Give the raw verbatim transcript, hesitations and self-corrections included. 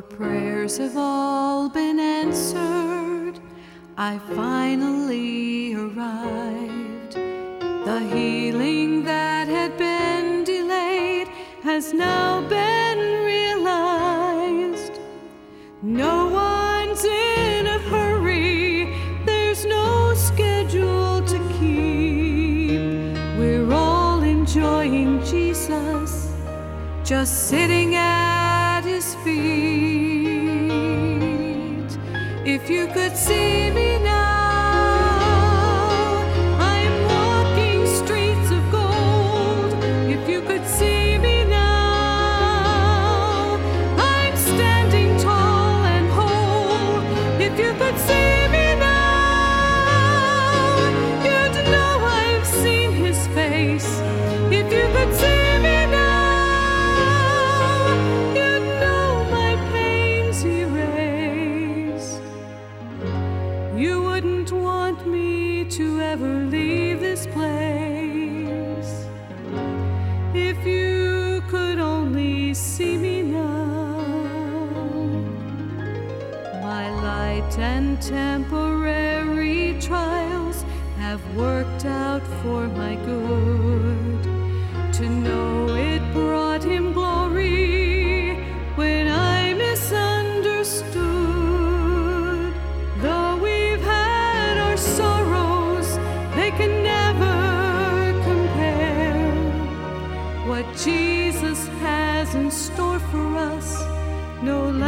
prayers have all been answered. I finally arrived. The healing that had been delayed has now been realized. No one's in a hurry, there's no schedule to keep. We're all enjoying Jesus, just sitting at His feet. If you could see me now, I'm walking streets of gold. If you could see me now, I'm standing tall and whole. If you could see me now, you'd know I've seen His face. If you could see me now, you wouldn't want me to ever leave this place. If you could only see me now, my light and temporary trials have worked out for my good. To know it brought Him glory when I misunderstood. Though we've had our sorrows, they can never compare. What Jesus has in store for us, no